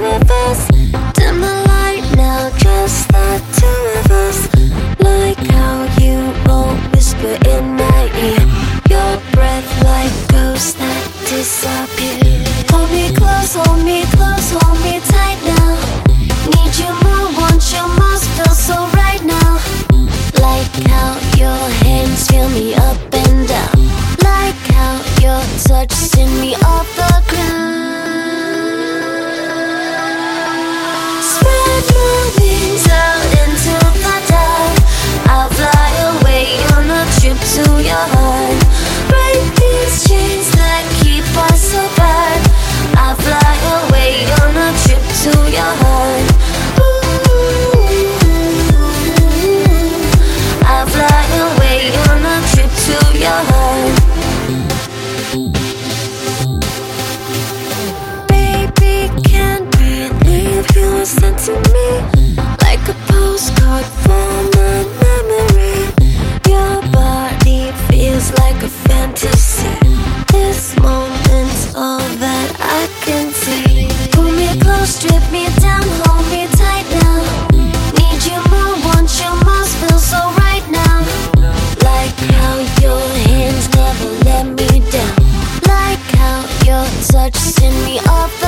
of us. Dim the light now, just the two of us. Like how you won't whisper in my ear, your breath like ghosts that disappear. Hold me close, hold me close, hold me tight now. Need you more, want you most, feel so right now. Like how your hands feel me up and down. Like how your touch send me off the ground. Spread my wings out into the dark. I'll fly away on a trip to your heart. Break these chains that keep us apart. I'll fly away on a trip to your heart. I'll fly away on a trip to your heart. Baby, can't believe you were sent to me like a postcard from a memory. Your body feels like a fantasy. This moment's all that I can see. Pull me close, strip me down, hold me tight now. Need you more, want you most, feel so right now. Like how your hands never let me down. Like how your touch send me off the